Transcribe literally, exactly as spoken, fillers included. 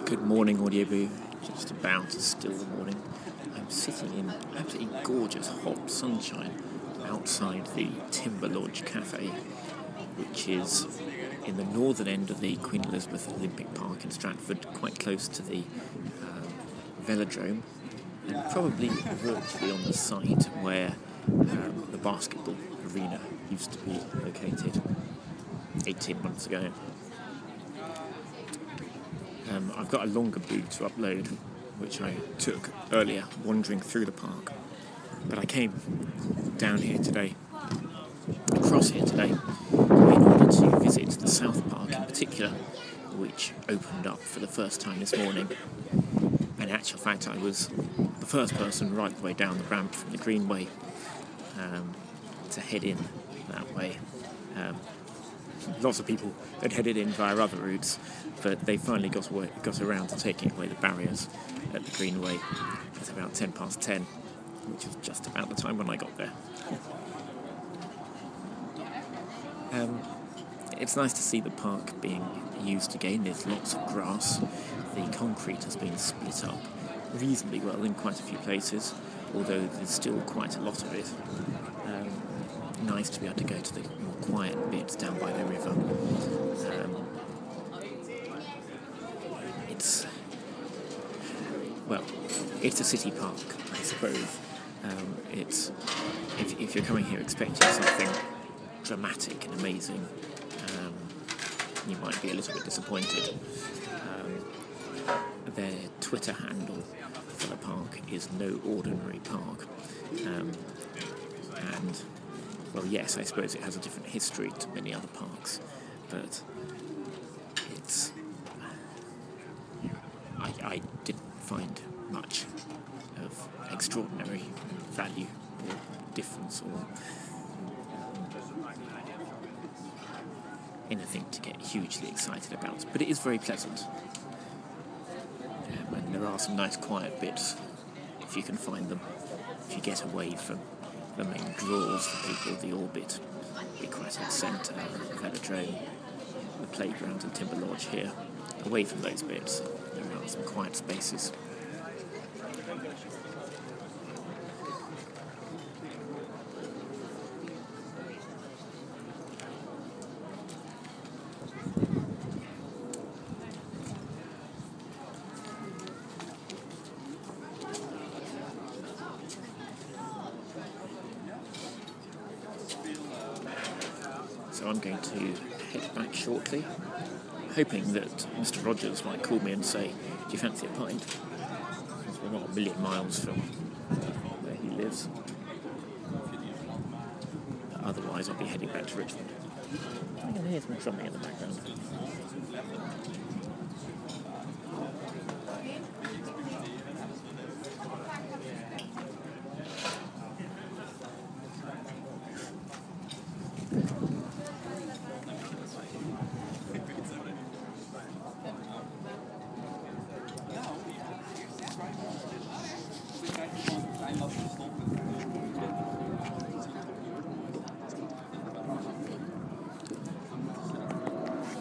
Good morning, Audioboo. Just about still the morning. I'm sitting in absolutely gorgeous hot sunshine outside the Timber Lodge Cafe, which is in the northern end of the Queen Elizabeth Olympic Park in Stratford, quite close to the uh, velodrome, and probably virtually on the site where um, the basketball arena used to be located eighteen months ago. Um, I've got a longer boot to upload, which I took earlier wandering through the park. But I came down here today, across here today, in order to visit the South Park in particular, which opened up for the first time this morning. And in actual fact, I was the first person right the way down the ramp from the Greenway um, to head in that way. Um, Lots of people had headed in via other routes, but they finally got away, got around to taking away the barriers at the Greenway at about ten past ten, which was just about the time when I got there. um, it's nice to see the park being used again. There's lots of grass. The concrete has been split up reasonably well in quite a few places, although there's still quite a lot of it. Um, nice to be able to go to the more quiet bits down by the river. Um, it's, well, it's a city park, I suppose. Um, it's, if, if you're coming here expecting something dramatic and amazing, um, you might be a little bit disappointed. Um, their Twitter handle for the park is No Ordinary Park. Um, and Well, yes, I suppose it has a different history to many other parks, but it's... I, I didn't find much of extraordinary value or difference or anything to get hugely excited about, but it is very pleasant. Um, and there are some nice quiet bits, if you can find them, if you get away from the main draws for people, the Orbit, the Aquatic Centre, the Velodrome, the playground and Timber Lodge here. Away from those bits, there are some quiet spaces. So I'm going to head back shortly, hoping that Mister Rogers might call me and say, do you fancy a pint? Because we're not a million miles from where he lives. But otherwise I'll be heading back to Richmond. I can hear some drumming in the background.